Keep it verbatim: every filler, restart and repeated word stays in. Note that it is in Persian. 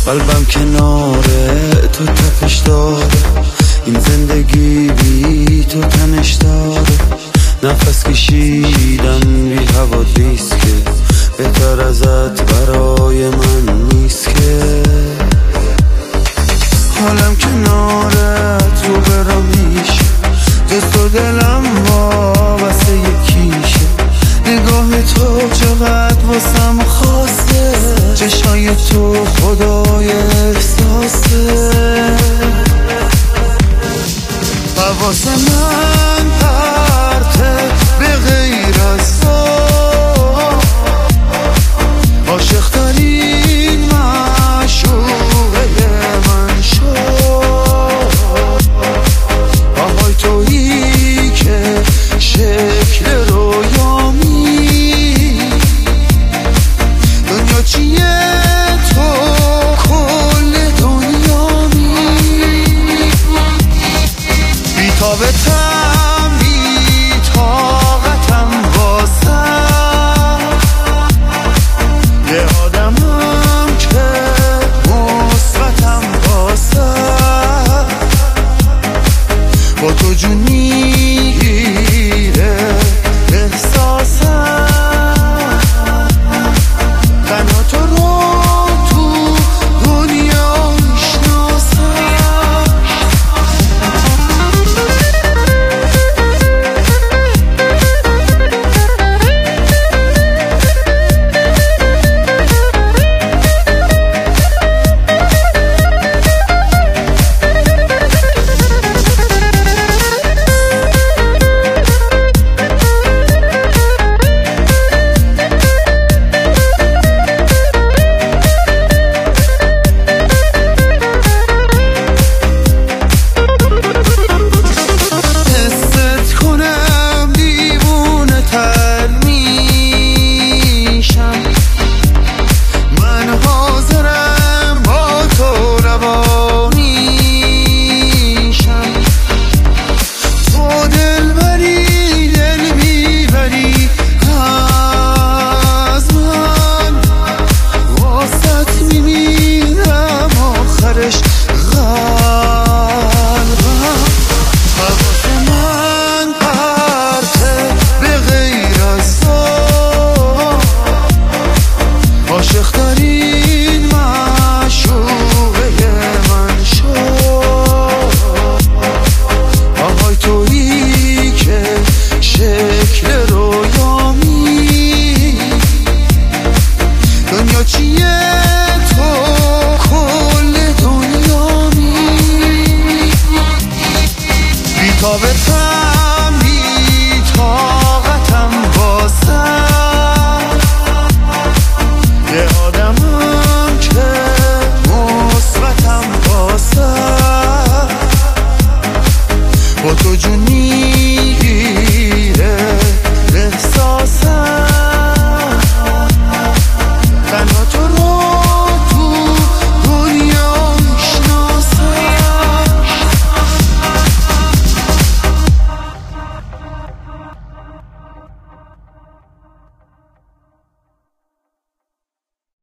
قلبم کناره تو تپش داره، این زندگی بی تو تنش داره. نفس کشیدم بی حوادیست که بهتر ازت برای من نیست که. حالم کنارت رو برام میشه، دست و دلم واسه یکیشه. نگاه تو چقدر واسم خاصه، چشای تو خدای احساسه. حواس من پرته به غیر از تو، عاشق ترین معشوقه من شو. آهای تویی که شکل رویامی، دنیا چیه تو کل دنیامی. بی‌تابتم بی‌طاقتم واسم، یه آدمم که مثبتم واسم. با تو جون میگیره احساسم، تنها تو رو تو دنیا میشناسم. عاشق ترین معشوقه من شو. آهای تویی که شکل رویامی، دنیا چیه